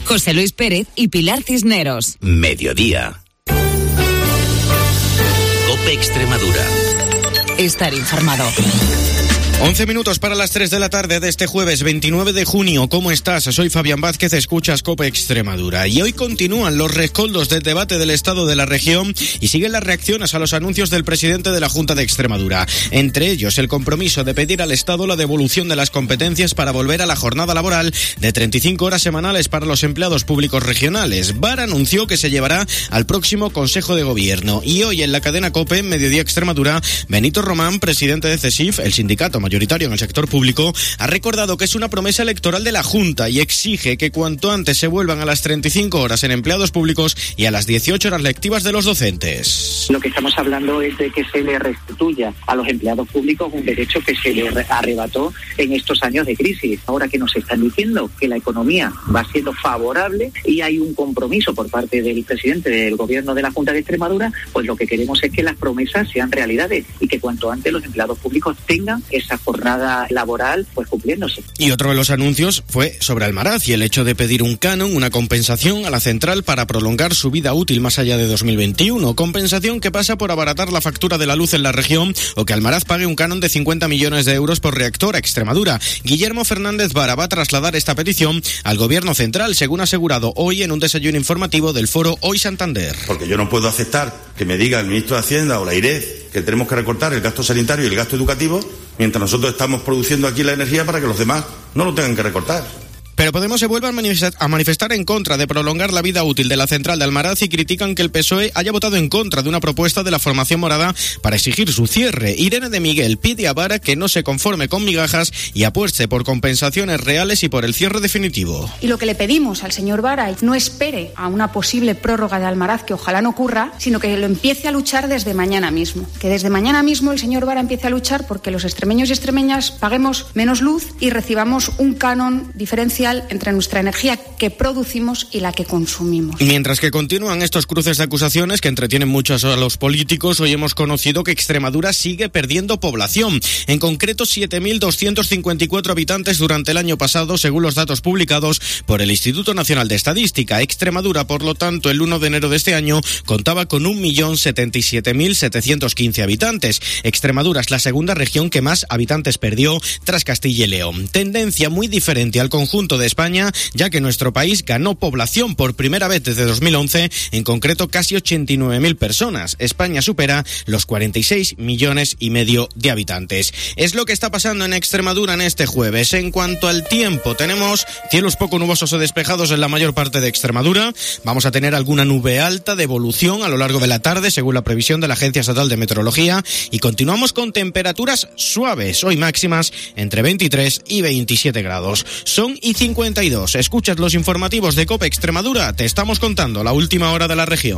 José Luis Pérez y Pilar Cisneros. Mediodía. COPE Extremadura. Estar informado. 11 minutos para las 3 de la tarde de este jueves 29 de junio. ¿Cómo estás? Soy Fabián Vázquez, escuchas COPE Extremadura. Y hoy continúan los rescoldos del debate del estado de la región y siguen las reacciones a los anuncios del presidente de la Junta de Extremadura. Entre ellos, el compromiso de pedir al Estado la devolución de las competencias para volver a la jornada laboral de 35 horas semanales para los empleados públicos regionales. VAR anunció que se llevará al próximo Consejo de Gobierno. Y hoy en la cadena COPE, en Mediodía Extremadura, Benito Román, presidente de CESIF, el sindicato mayoritario en el sector público, ha recordado que es una promesa electoral de la Junta y exige que cuanto antes se vuelvan a las 35 horas en empleados públicos y a las 18 horas lectivas de los docentes. Lo que estamos hablando es de que se le restituya a los empleados públicos un derecho que se le arrebató en estos años de crisis. Ahora que nos están diciendo que la economía va siendo favorable y hay un compromiso por parte del presidente del Gobierno de la Junta de Extremadura, pues lo que queremos es que las promesas sean realidades y que cuanto antes los empleados públicos tengan esa jornada laboral pues cumpliéndose. Y otro de los anuncios fue sobre Almaraz y el hecho de pedir un canon, una compensación a la central para prolongar su vida útil más allá de 2021. Compensación que pasa por abaratar la factura de la luz en la región o que Almaraz pague un canon de 50 millones de euros por reactor a Extremadura. Guillermo Fernández Vara va a trasladar esta petición al gobierno central, según ha asegurado hoy en un desayuno informativo del foro Hoy Santander. Porque yo no puedo aceptar que me diga el ministro de Hacienda o la IREF que tenemos que recortar el gasto sanitario y el gasto educativo mientras nosotros estamos produciendo aquí la energía para que los demás no lo tengan que recortar. Pero Podemos se vuelve a manifestar en contra de prolongar la vida útil de la central de Almaraz y critican que el PSOE haya votado en contra de una propuesta de la formación morada para exigir su cierre. Irene de Miguel pide a Vara que no se conforme con migajas y apueste por compensaciones reales y por el cierre definitivo. Y lo que le pedimos al señor Vara es no espere a una posible prórroga de Almaraz, que ojalá no ocurra, sino que lo empiece a luchar desde mañana mismo. Que desde mañana mismo el señor Vara empiece a luchar porque los extremeños y extremeñas paguemos menos luz y recibamos un canon diferencial entre nuestra energía que producimos y la que consumimos. Mientras que continúan estos cruces de acusaciones que entretienen mucho a los políticos, hoy hemos conocido que Extremadura sigue perdiendo población. En concreto, 7.254 habitantes durante el año pasado, según los datos publicados por el Instituto Nacional de Estadística. Extremadura, por lo tanto, el 1 de enero de este año contaba con 1.077.715 habitantes. Extremadura es la segunda región que más habitantes perdió tras Castilla y León. Tendencia muy diferente al conjunto de España, ya que nuestro país ganó población por primera vez desde 2011, en concreto casi 89.000 personas. España supera los 46,5 millones de habitantes. Es lo que está pasando en Extremadura en este jueves. En cuanto al tiempo, tenemos cielos poco nubosos o despejados en la mayor parte de Extremadura. Vamos a tener alguna nube alta de evolución a lo largo de la tarde, según la previsión de la Agencia Estatal de Meteorología, y continuamos con temperaturas suaves, hoy máximas entre 23 y 27 grados. Son y 52. Escuchas los informativos de COPE Extremadura. Te estamos contando la última hora de la región.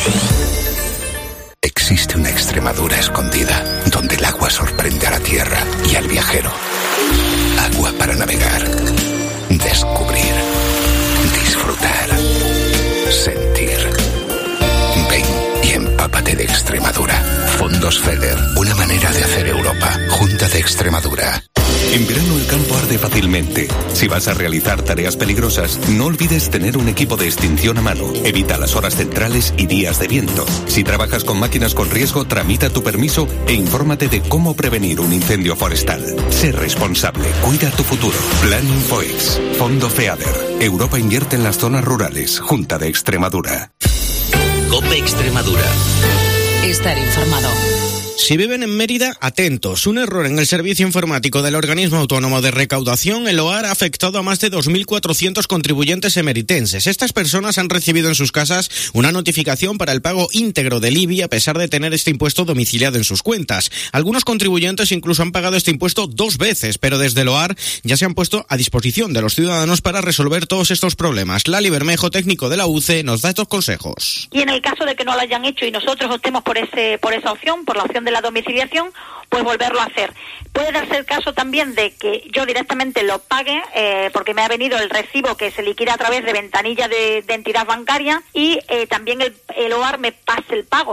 Existe una Extremadura escondida, donde el agua sorprende a la tierra y al viajero. Agua para navegar, descubrir, disfrutar, sentir. Ven y empápate de Extremadura. Fondos FEDER, una manera de hacer Europa. Junta de Extremadura. En verano el campo arde fácilmente. Si vas a realizar tareas peligrosas, no olvides tener un equipo de extinción a mano. Evita las horas centrales y días de viento. Si trabajas con máquinas con riesgo, tramita tu permiso e infórmate de cómo prevenir un incendio forestal. Sé responsable, cuida tu futuro. Plan Infoex, Fondo FEADER. Europa invierte en las zonas rurales. Junta de Extremadura. COPE Extremadura. Estar informado. Si viven en Mérida, atentos. Un error en el servicio informático del Organismo Autónomo de Recaudación, el OAR, ha afectado a más de 2.400 contribuyentes emeritenses. Estas personas han recibido en sus casas una notificación para el pago íntegro del IBI a pesar de tener este impuesto domiciliado en sus cuentas. Algunos contribuyentes incluso han pagado este impuesto 2 veces, pero desde el OAR ya se han puesto a disposición de los ciudadanos para resolver todos estos problemas. Lali Bermejo, técnico de la UCE, nos da estos consejos. Y en el caso de que no lo hayan hecho y nosotros optemos por esa opción, por la opción de la domiciliación, pues volverlo a hacer. Puede darse el caso también de que yo directamente lo pague porque me ha venido el recibo que se liquida a través de ventanilla de entidad bancaria y también el OAR me pase el pago.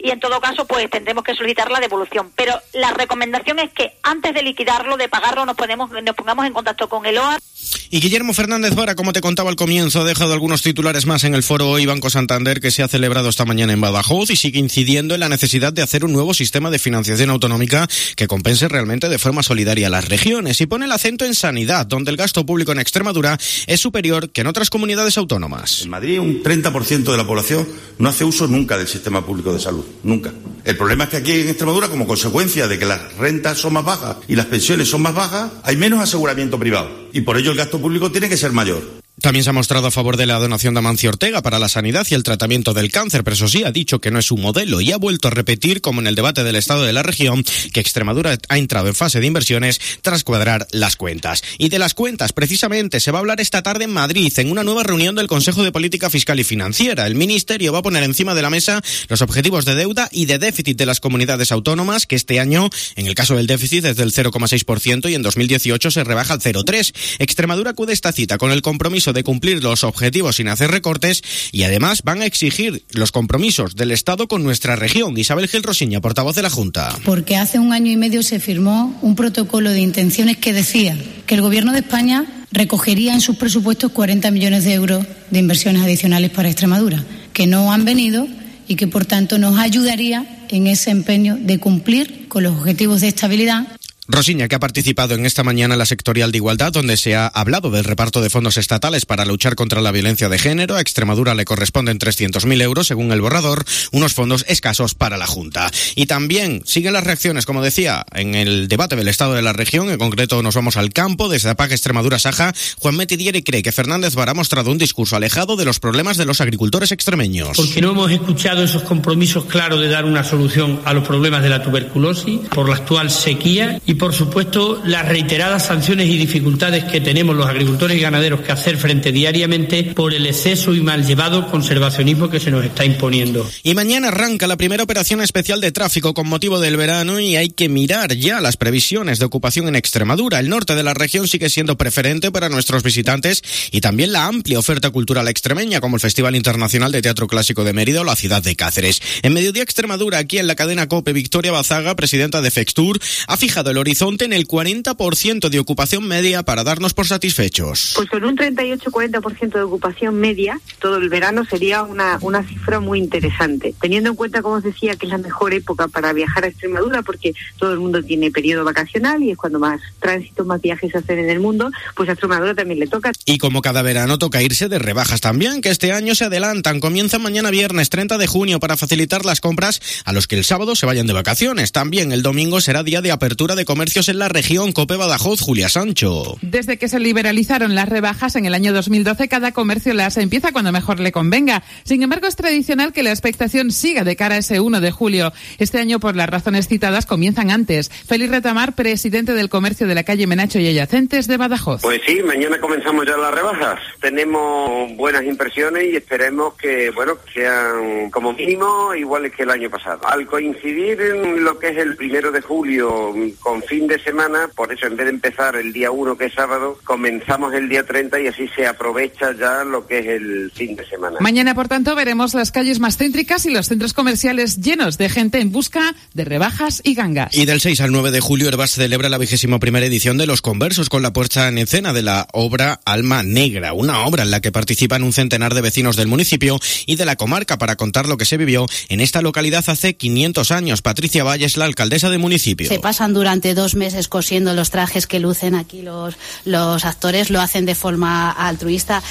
y en todo caso pues tendremos que solicitar la devolución. Pero la recomendación es que antes de liquidarlo, de pagarlo, nos pongamos en contacto con el OAR. Y Guillermo Fernández Vara, como te contaba al comienzo, ha dejado algunos titulares más en el foro Hoy Banco Santander que se ha celebrado esta mañana en Badajoz y sigue incidiendo en la necesidad de hacer un nuevo sistema de financiación autonómica que compense realmente de forma solidaria a las regiones y pone el acento en sanidad, donde el gasto público en Extremadura es superior que en otras comunidades autónomas. En Madrid un 30% de la población no hace uso nunca del sistema público de salud, nunca. El problema es que aquí en Extremadura, como consecuencia de que las rentas son más bajas y las pensiones son más bajas, hay menos aseguramiento privado y por ello el gasto público tiene que ser mayor. También se ha mostrado a favor de la donación de Amancio Ortega para la sanidad y el tratamiento del cáncer, pero eso sí, ha dicho que no es su modelo y ha vuelto a repetir, como en el debate del estado de la región, que Extremadura ha entrado en fase de inversiones tras cuadrar las cuentas. Y de las cuentas, precisamente, se va a hablar esta tarde en Madrid, en una nueva reunión del Consejo de Política Fiscal y Financiera. El Ministerio va a poner encima de la mesa los objetivos de deuda y de déficit de las comunidades autónomas, que este año, en el caso del déficit, es del 0,6% y en 2018 se rebaja al 0,3%. Extremadura acude a esta cita con el compromiso de cumplir los objetivos sin hacer recortes y además van a exigir los compromisos del Estado con nuestra región. Isabel Gil Rosiña, portavoz de la Junta. Porque hace 1 año y medio se firmó un protocolo de intenciones que decía que el Gobierno de España recogería en sus presupuestos 40 millones de euros de inversiones adicionales para Extremadura, que no han venido y que por tanto nos ayudaría en ese empeño de cumplir con los objetivos de estabilidad. Rosiña, que ha participado en esta mañana en la sectorial de igualdad, donde se ha hablado del reparto de fondos estatales para luchar contra la violencia de género. A Extremadura le corresponden 300.000 euros, según el borrador, unos fondos escasos para la Junta. Y también siguen las reacciones, como decía, en el debate del estado de la región. En concreto nos vamos al campo. Desde APAC Extremadura Saja, Juan Metidieri cree que Fernández Vara ha mostrado un discurso alejado de los problemas de los agricultores extremeños. Porque no hemos escuchado esos compromisos claros de dar una solución a los problemas de la tuberculosis, por la actual sequía y, por supuesto, las reiteradas sanciones y dificultades que tenemos los agricultores y ganaderos que hacer frente diariamente por el exceso y mal llevado conservacionismo que se nos está imponiendo. Y mañana arranca la primera operación especial de tráfico con motivo del verano y hay que mirar ya las previsiones de ocupación en Extremadura. El norte de la región sigue siendo preferente para nuestros visitantes y también la amplia oferta cultural extremeña, como el Festival Internacional de Teatro Clásico de Mérida o la ciudad de Cáceres. En Mediodía Extremadura, aquí en la cadena COPE, Victoria Bazaga, presidenta de Fextur, ha fijado el horizonte en el 40% de ocupación media para darnos por satisfechos. Pues con un 38-40% de ocupación media, todo el verano sería una cifra muy interesante. Teniendo en cuenta, como os decía, que es la mejor época para viajar a Extremadura, porque todo el mundo tiene periodo vacacional y es cuando más tránsito, más viajes se hacen en el mundo, pues a Extremadura también le toca. Y como cada verano toca irse de rebajas también, que este año se adelantan. Comienzan mañana viernes 30 de junio para facilitar las compras a los que el sábado se vayan de vacaciones. También el domingo será día de apertura de comercios en la región. COPE Badajoz, Julia Sancho. Desde que se liberalizaron las rebajas en el año 2012, cada comercio las empieza cuando mejor le convenga. Sin embargo, es tradicional que la expectación siga de cara a ese 1 de julio. Este año, por las razones citadas, comienzan antes. Félix Retamar, presidente del comercio de la calle Menacho y adyacentes de Badajoz. Pues sí, mañana comenzamos ya las rebajas. Tenemos buenas impresiones y esperemos que, sean como mínimo iguales que el año pasado. Al coincidir en lo que es el 1 de julio con fin de semana, por eso en vez de empezar el día 1, que es sábado, comenzamos el día 30 y así se aprovecha ya lo que es el fin de semana. Mañana, por tanto, veremos las calles más céntricas y los centros comerciales llenos de gente en busca de rebajas y gangas. Y del 6 al 9 de julio, Herbás celebra la 21ª edición de Los Conversos con la puesta en escena de la obra Alma Negra, una obra en la que participan un centenar de vecinos del municipio y de la comarca para contar lo que se vivió en esta localidad hace 500 años. Patricia Valles, la alcaldesa del municipio. Se pasan durante 2 meses cosiendo los trajes que lucen aquí los actores, lo hacen de forma altruista.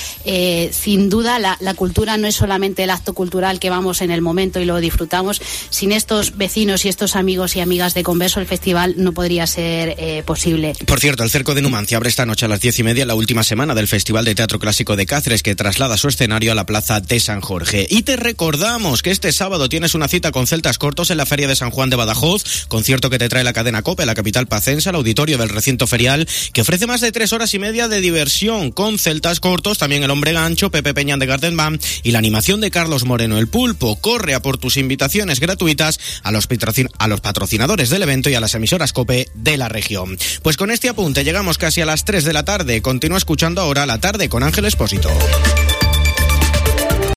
Sin duda, la cultura no es solamente el acto cultural que vamos en el momento y lo disfrutamos. Sin estos vecinos y estos amigos y amigas de Converso, el festival no podría ser posible. Por cierto, el Cerco de Numancia abre esta noche a las 10:30 la última semana del Festival de Teatro Clásico de Cáceres, que traslada su escenario a la Plaza de San Jorge. Y te recordamos que este sábado tienes una cita con Celtas Cortos en la Feria de San Juan de Badajoz, concierto que te trae la cadena COPE, la capital pacense, al auditorio del recinto ferial, que ofrece más de 3 horas y media de diversión con Celtas Cortos, también el Hombre Gancho, Pepe Peñán de Garden Band y la animación de Carlos Moreno el Pulpo. Corre a por tus invitaciones gratuitas a los patrocinadores del evento y a las emisoras COPE de la región. Pues con este apunte llegamos casi a las 3 de la tarde. Continúa escuchando ahora La Tarde con Ángel Expósito.